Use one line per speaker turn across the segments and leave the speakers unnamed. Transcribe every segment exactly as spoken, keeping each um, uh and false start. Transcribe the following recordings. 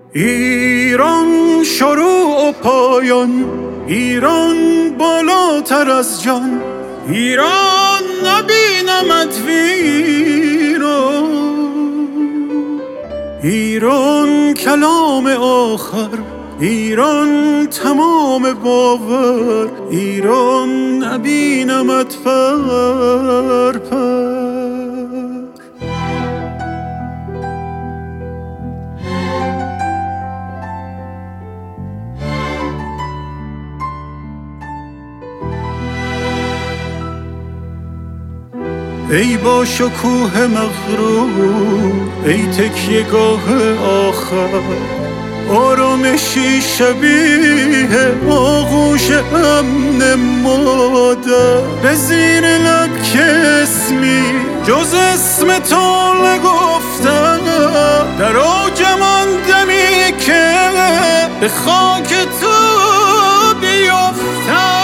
ایران شروع و پایان، ایران بالاتر از جان، ایران نبینمت ویران، ایران کلام آخر، ایران تمام باور، ایران نبینمت پر پر. ای با شکوه مغرور، ای تکیه گاه آخر، آرامشی شبیه آغوش امن مادر، به زیر لب که اسمی جز اسم تو نگفتم، در اوجم آن دمی که به خاک تو بیفتم.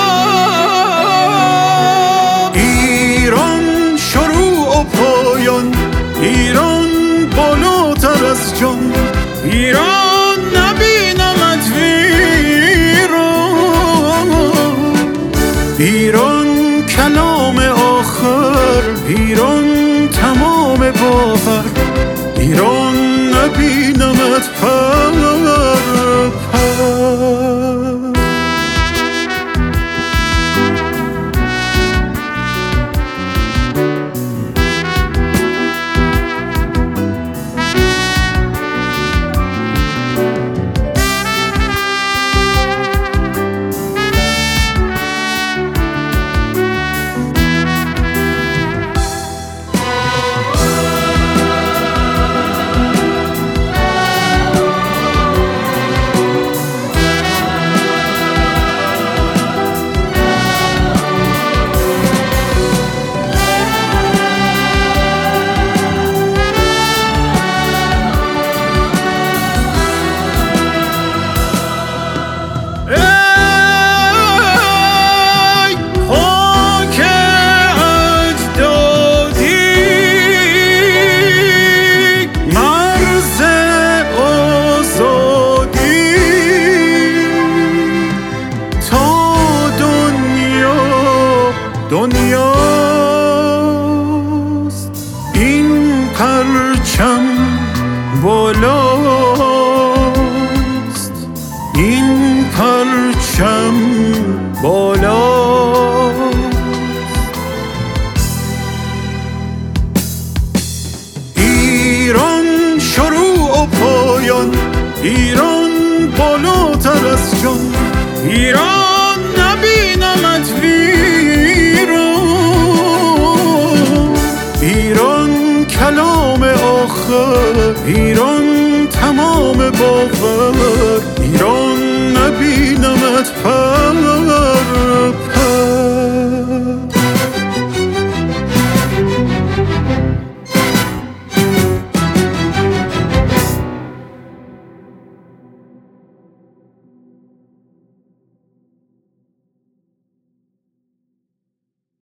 ایران شروع و پایان، ایران بالاتر از جان، ایران نبینمت ویران، ایران کلام آخر، ایران تمام باور، ایران نبینمت پر پر. دنیاست این پرچم بالاست، این پرچم بالاست. ایران شروع و پایان، ایران بالاتر از جان، ایران نبینمت ویران، ایران کلام آخر، ایران تمام باور، ایران نبینمت پر